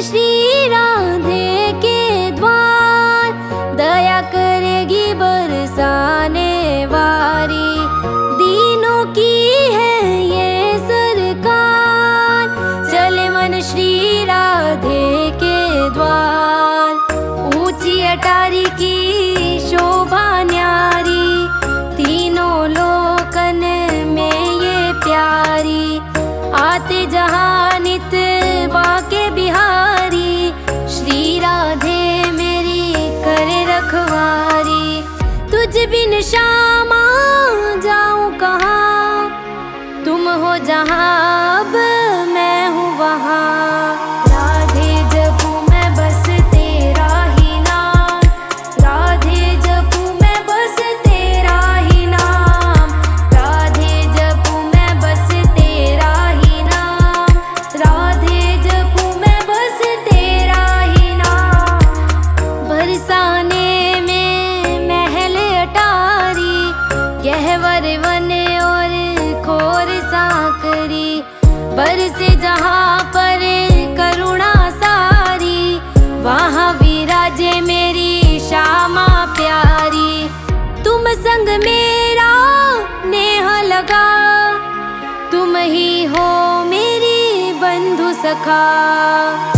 श्री राधे के द्वार, दया करेगी बरसाने वारी। दीनों की है ये सरकार, चले मन श्री राधे के द्वार। ऊंची अटारी की शोभा न्यारी, तीनों लोकन में ये प्यारी। आते जहाँ नित बाके बिहारी, श्री राधे मेरी करे रखवारी। तुझ बिन श्यामा जाऊं कहाँ, तुम हो जहाँ अब मैं हूँ वहाँ। राधे जपूं मैं बस तेरा ही नाम, राधे जपूं मैं बस तेरा ही नाम। राधे जपूं मैं बस तेरा ही नाम, राधे जपूं मैं बस तेरा ही नाम। बरसाने में महल अटारी, गहवर वन और खोर साकरी। बरसे जहाँ पर करुणा सारी, वहाँ विराजे मेरी श्यामा प्यारी। तुम संग मेरा नेह लगा, तुम ही हो मेरी बंधु सखा।